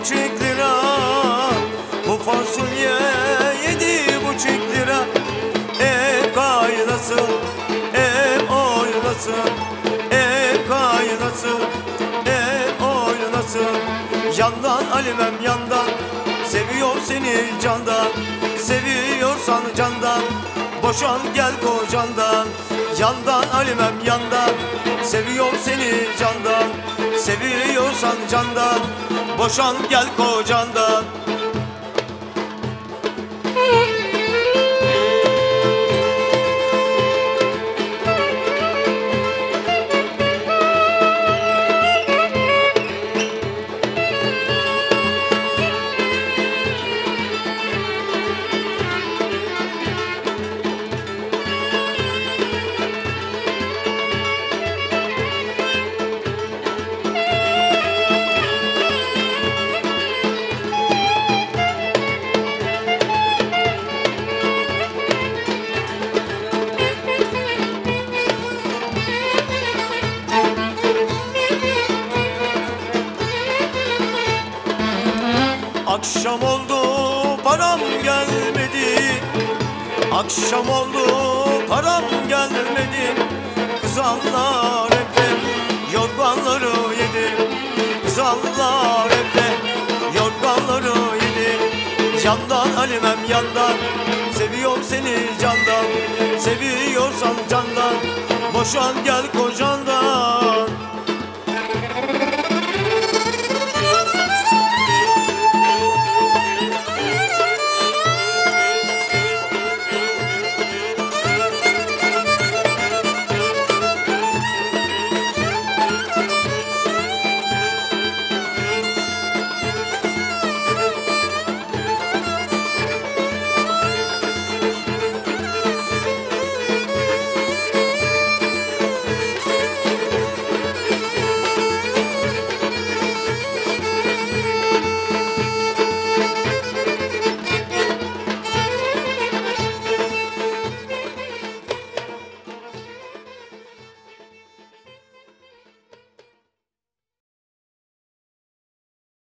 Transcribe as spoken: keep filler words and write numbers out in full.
buçuk lira. Bu fasulye yedi buçuk lira. Ev kaynasın, ev oynasın, ev kaynasın, ev oynasın. Yandan Alimem yandan, seviyor seni candan. Seviyorsan candan, boşan gel kocandan. Yandan Alimem yandan, seviyor seni candan. Seviyorsan candan, boşan gel kocandan. Akşam oldu param gelmedi, akşam oldu param gelmedi. Kızanlar evde yorganları yedi, kızanlar evde yorganları yedi. Yandan Alimem yandan, seviyorum seni candan. Seviyorsan candan, boşan gel kocandan.